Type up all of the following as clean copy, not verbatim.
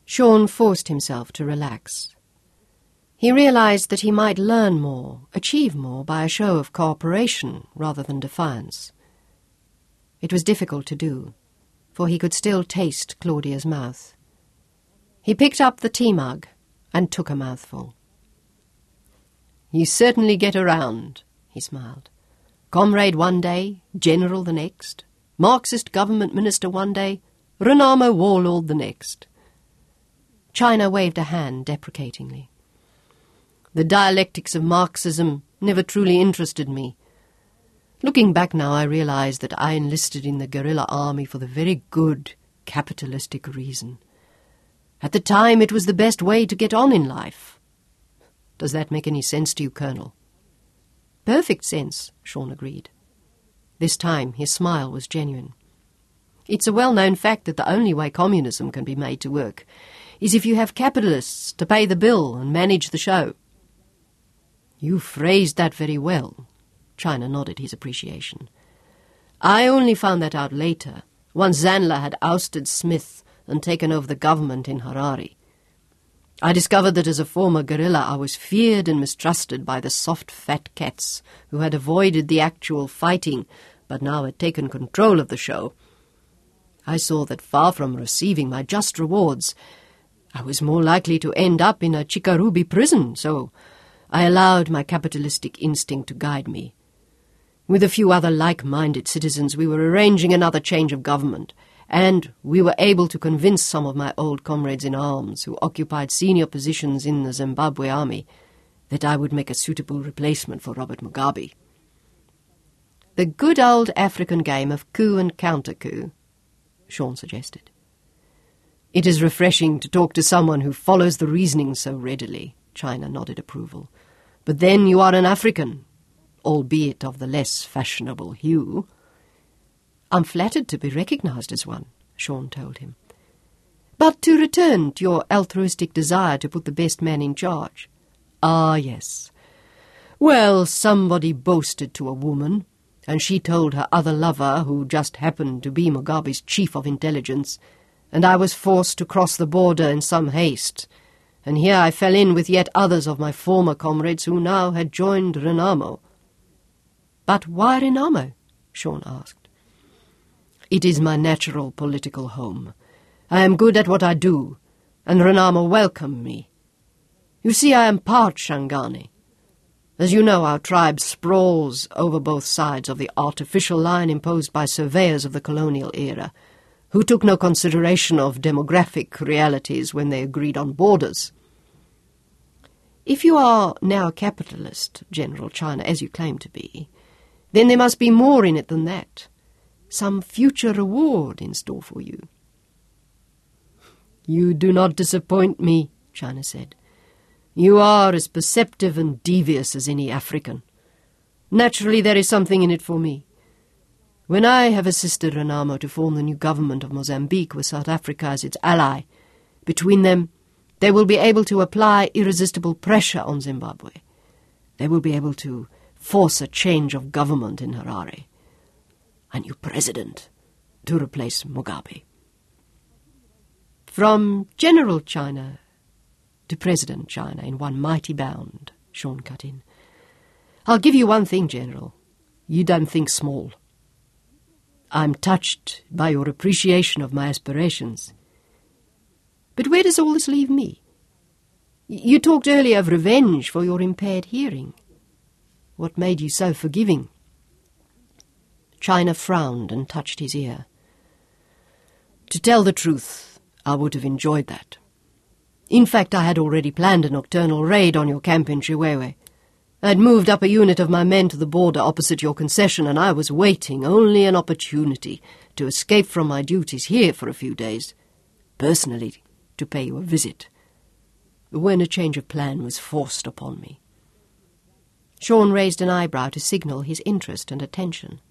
Sean forced himself to relax. He realized that he might learn more, achieve more, by a show of cooperation rather than defiance. It was difficult to do, for he could still taste Claudia's mouth. He picked up the tea mug and took a mouthful. "You certainly get around," he smiled. "Comrade one day, general the next, Marxist government minister one day, Renamo warlord the next." China waved a hand deprecatingly. "The dialectics of Marxism never truly interested me. Looking back now, I realize that I enlisted in the guerrilla army for the very good capitalistic reason. At the time, it was the best way to get on in life. Does that make any sense to you, Colonel?" "Perfect sense," Sean agreed. This time, his smile was genuine. "It's a well-known fact that the only way communism can be made to work is if you have capitalists to pay the bill and manage the show." "You phrased that very well." China nodded his appreciation. "I only found that out later, once Zanla had ousted Smith and taken over the government in Harare. I discovered that as a former guerrilla I was feared and mistrusted by the soft fat cats who had avoided the actual fighting but now had taken control of the show. I saw that far from receiving my just rewards, I was more likely to end up in a Chikarubi prison, so I allowed my capitalistic instinct to guide me. With a few other like-minded citizens, we were arranging another change of government, and we were able to convince some of my old comrades in arms who occupied senior positions in the Zimbabwe army that I would make a suitable replacement for Robert Mugabe." "The good old African game of coup and counter-coup," Sean suggested. "It is refreshing to talk to someone who follows the reasoning so readily," China nodded approval. "But then you are an African, albeit of the less fashionable hue." "I'm flattered to be recognized as one," Sean told him. "But to return to your altruistic desire to put the best man in charge." "Ah, yes. Well, somebody boasted to a woman, and she told her other lover, who just happened to be Mugabe's chief of intelligence, and I was forced to cross the border in some haste, and here I fell in with yet others of my former comrades who now had joined Renamo." "But why Renamo?" Sean asked. "It is my natural political home. I am good at what I do, and Renamo welcomed me. You see, I am part Shangani. As you know, our tribe sprawls over both sides of the artificial line imposed by surveyors of the colonial era, who took no consideration of demographic realities when they agreed on borders. If you are now a capitalist, General China, as you claim to be, then there must be more in it than that. Some future reward in store for you." "You do not disappoint me," China said. "You are as perceptive and devious as any African. Naturally, there is something in it for me. When I have assisted Renamo to form the new government of Mozambique with South Africa as its ally, between them, they will be able to apply irresistible pressure on Zimbabwe. They will be able to force a change of government in Harare. A new president to replace Mugabe." "From General China to President China in one mighty bound," Sean cut in. "I'll give you one thing, General. You don't think small. I'm touched by your appreciation of my aspirations. But where does all this leave me? You talked earlier of revenge for your impaired hearing. What made you so forgiving?" China frowned and touched his ear. "To tell the truth, I would have enjoyed that. In fact, I had already planned a nocturnal raid on your camp in Chiwewe. I had moved up a unit of my men to the border opposite your concession, and I was waiting only an opportunity to escape from my duties here for a few days, personally to pay you a visit, when a change of plan was forced upon me." Sean raised an eyebrow to signal his interest and attention.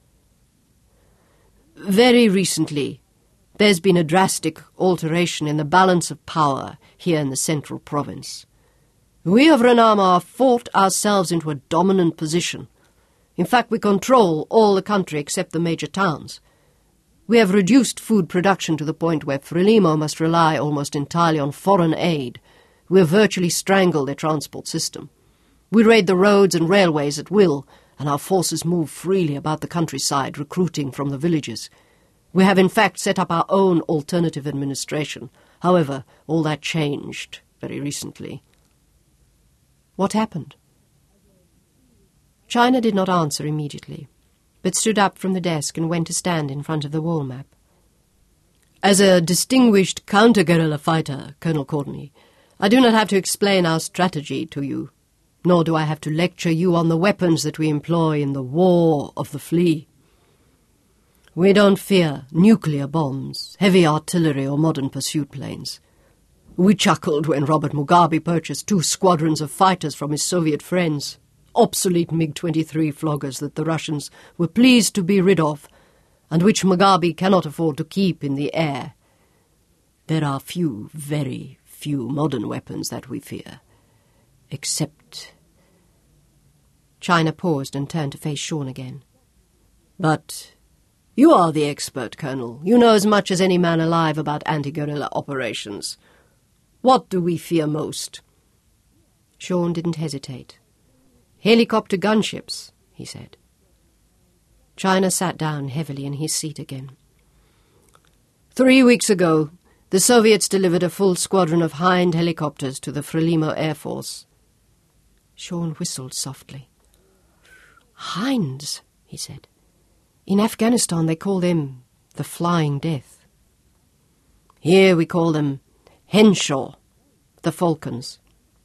"Very recently, there's been a drastic alteration in the balance of power here in the central province. We of Renamo have fought ourselves into a dominant position. In fact, we control all the country except the major towns. We have reduced food production to the point where Frelimo must rely almost entirely on foreign aid. We have virtually strangled their transport system. We raid the roads and railways at will, and our forces move freely about the countryside, recruiting from the villages. We have in fact set up our own alternative administration. However, all that changed very recently. What happened? China did not answer immediately, but stood up from the desk and went to stand in front of the wall map. As a distinguished counter-guerrilla fighter, Colonel Courtney, I do not have to explain our strategy to you, nor do I have to lecture you on the weapons that we employ in the war of the flea. We don't fear nuclear bombs, heavy artillery or modern pursuit planes. We chuckled when Robert Mugabe purchased 2 squadrons of fighters from his Soviet friends, obsolete MiG-23 floggers that the Russians were pleased to be rid of, and which Mugabe cannot afford to keep in the air. There are few, very few modern weapons that we fear, except... China paused and turned to face Sean again. But you are the expert, Colonel. You know as much as any man alive about anti-guerrilla operations. What do we fear most? Sean didn't hesitate. Helicopter gunships, he said. China sat down heavily in his seat again. 3 weeks ago, the Soviets delivered a full squadron of Hind helicopters to the Frelimo Air Force. Sean whistled softly. Hinds, he said. In Afghanistan they call them the Flying Death. Here we call them Henshaw, the Falcons.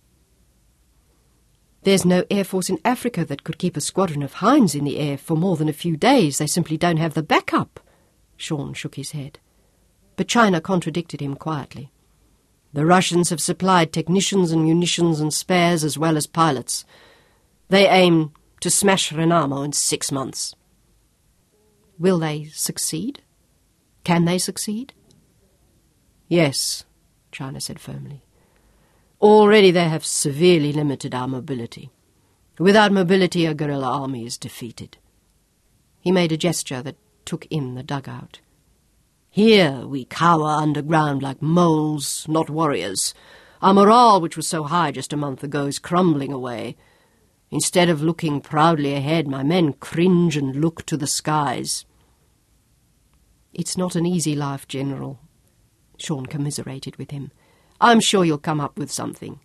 There's no air force in Africa that could keep a squadron of Hinds in the air for more than a few days. They simply don't have the backup. Sean shook his head. But China contradicted him quietly. The Russians have supplied technicians and munitions and spares as well as pilots. They aim to smash Renamo in 6 months. Will they succeed? Can they succeed? Yes, China said firmly. Already they have severely limited our mobility. Without mobility, a guerrilla army is defeated. He made a gesture that took in the dugout. Here we cower underground like moles, not warriors. Our morale, which was so high just a month ago, is crumbling away. Instead of looking proudly ahead, my men cringe and look to the skies. It's not an easy life, General. Sean commiserated with him. I'm sure you'll come up with something.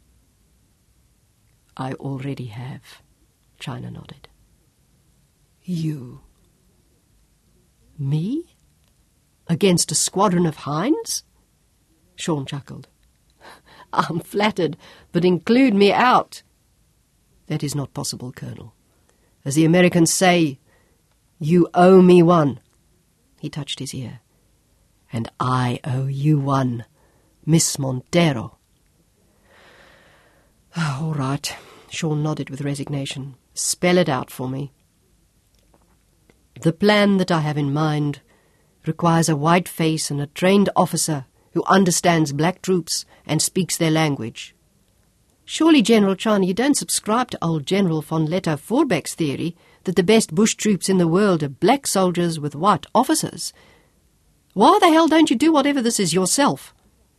I already have, China nodded. You? Me? Against a squadron of Hinds? Sean chuckled. I'm flattered, but include me out. That is not possible, Colonel. As the Americans say, you owe me one. He touched his ear. And I owe you one, Miss Montero. All right, Sean nodded with resignation. Spell it out for me. The plan that I have in mind requires a white face and a trained officer who understands black troops and speaks their language. Surely, General China, you don't subscribe to old General von Lettow-Vorbeck's theory that the best bush troops in the world are black soldiers with white officers. Why the hell don't you do whatever this is yourself?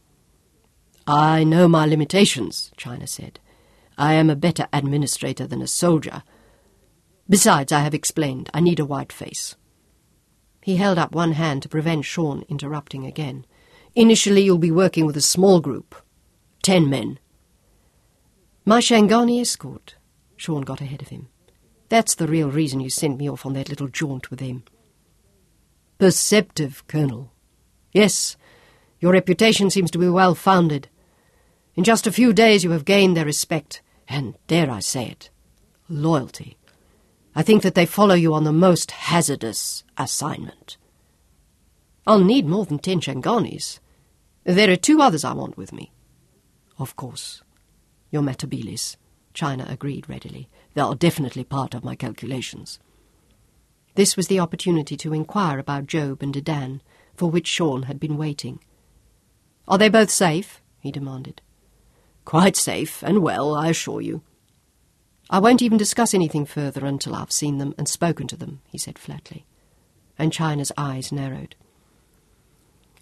I know my limitations, China said. I am a better administrator than a soldier. Besides, I have explained, I need a white face. He held up one hand to prevent Sean interrupting again. Initially, you'll be working with a small group. 10 men. My Shangani escort, Sean got ahead of him. That's the real reason you sent me off on that little jaunt with him. Perceptive, Colonel. Yes, your reputation seems to be well-founded. In just a few days you have gained their respect, and, dare I say it, loyalty. I think that they follow you on the most hazardous assignment. I'll need more than 10 Shanganis. There are 2 others I want with me. Of course. Your Matabilis, China agreed readily. They are definitely part of my calculations. This was the opportunity to inquire about Job and Dedan, for which Sean had been waiting. Are they both safe? He demanded. Quite safe and well, I assure you. I won't even discuss anything further until I've seen them and spoken to them, he said flatly. And China's eyes narrowed.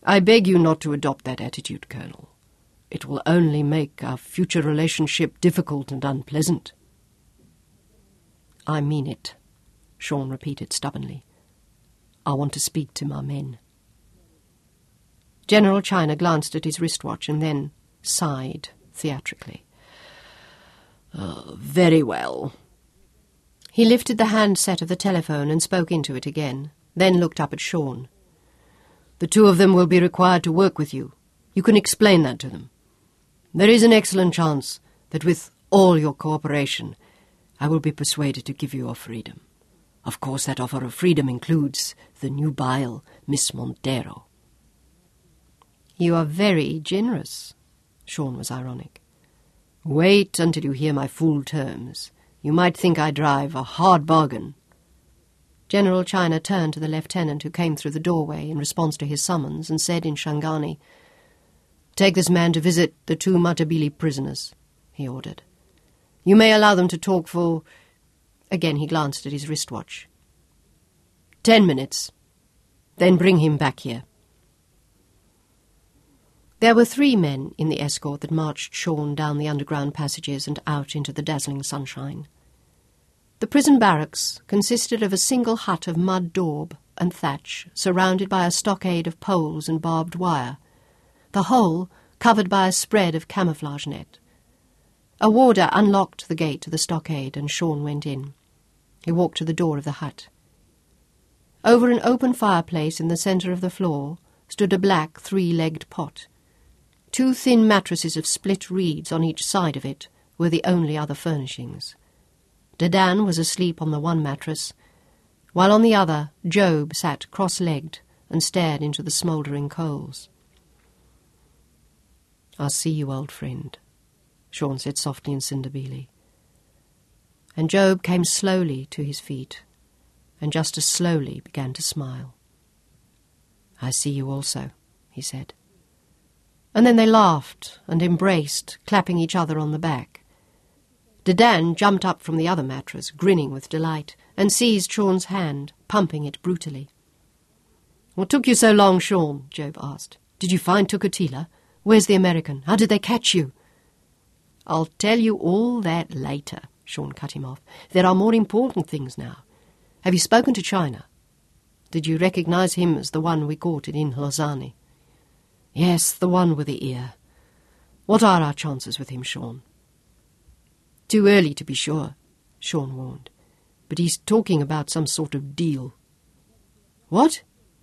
I beg you not to adopt that attitude, Colonel. It will only make our future relationship difficult and unpleasant. I mean it, Sean repeated stubbornly. I want to speak to my men. General China glanced at his wristwatch and then sighed theatrically. Very well. He lifted the handset of the telephone and spoke into it again, then looked up at Sean. The two of them will be required to work with you. You can explain that to them. There is an excellent chance that with all your cooperation, I will be persuaded to give you your freedom. Of course, that offer of freedom includes the nubile Miss Montero. You are very generous, Sean was ironic. Wait until you hear my full terms. You might think I drive a hard bargain. General China turned to the lieutenant who came through the doorway in response to his summons and said in Shangani, Take this man to visit the two Matabele prisoners, he ordered. You may allow them to talk for... Again he glanced at his wristwatch. 10 minutes. Then bring him back here. There were 3 men in the escort that marched Sean down the underground passages and out into the dazzling sunshine. The prison barracks consisted of a single hut of mud daub and thatch, surrounded by a stockade of poles and barbed wire, the whole covered by a spread of camouflage net. A warder unlocked the gate to the stockade, and Sean went in. He walked to the door of the hut. Over an open fireplace in the centre of the floor stood a black 3-legged pot. 2 thin mattresses of split reeds on each side of it were the only other furnishings. Dedan was asleep on the one mattress, while on the other Job sat cross-legged and stared into the smouldering coals. I'll see you, old friend, Sean said softly in Sindabili. And Job came slowly to his feet, and just as slowly began to smile. I see you also, he said. And then they laughed and embraced, clapping each other on the back. Dedan jumped up from the other mattress, grinning with delight, and seized Sean's hand, pumping it brutally. What took you so long, Sean? Job asked. Did you find Tukatila? Where's the American? How did they catch you? I'll tell you all that later, Sean cut him off. There are more important things now. Have you spoken to China? Did you recognize him as the one we caught in Lozani? Yes, the one with the ear. What are our chances with him, Sean? Too early to be sure, Sean warned. But he's talking about some sort of deal. What?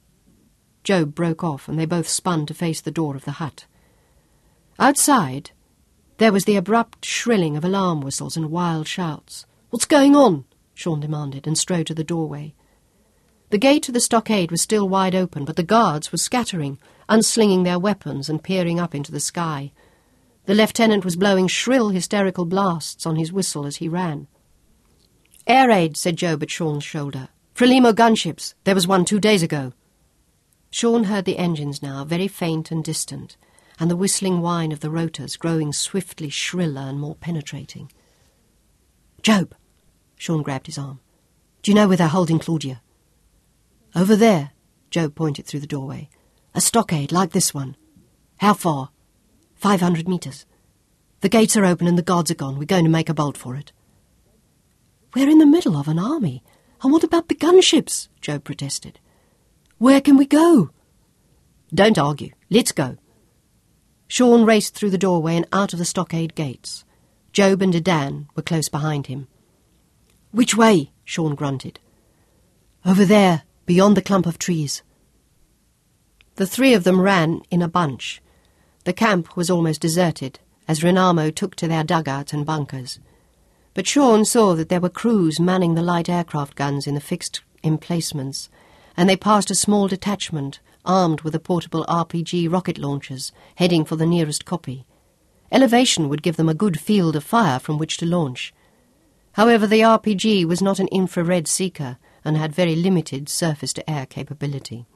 Job broke off, and they both spun to face the door of the hut. Outside, there was the abrupt shrilling of alarm whistles and wild shouts. What's going on? Sean demanded, and strode to the doorway. The gate to the stockade was still wide open, but the guards were scattering, unslinging their weapons and peering up into the sky. The lieutenant was blowing shrill, hysterical blasts on his whistle as he ran. Air raid, said Job at Sean's shoulder. Frelimo gunships. There was one 2 days ago. Sean heard the engines now, very faint and distant, and the whistling whine of the rotors growing swiftly shriller and more penetrating. Job! Sean grabbed his arm. Do you know where they're holding Claudia? Over there, Job pointed through the doorway. A stockade like this one. How far? 500 metres. The gates are open and the guards are gone. We're going to make a bolt for it. We're in the middle of an army. And what about the gunships? Job protested. Where can we go? Don't argue. Let's go. Sean raced through the doorway and out of the stockade gates. Job and Dedan were close behind him. Which way? Sean grunted. Over there, beyond the clump of trees. The 3 of them ran in a bunch. The camp was almost deserted, as Renamo took to their dugouts and bunkers. But Sean saw that there were crews manning the light aircraft guns in the fixed emplacements, and they passed a small detachment armed with the portable RPG rocket launchers, heading for the nearest copy. Elevation would give them a good field of fire from which to launch. However, the RPG was not an infrared seeker and had very limited surface-to-air capability.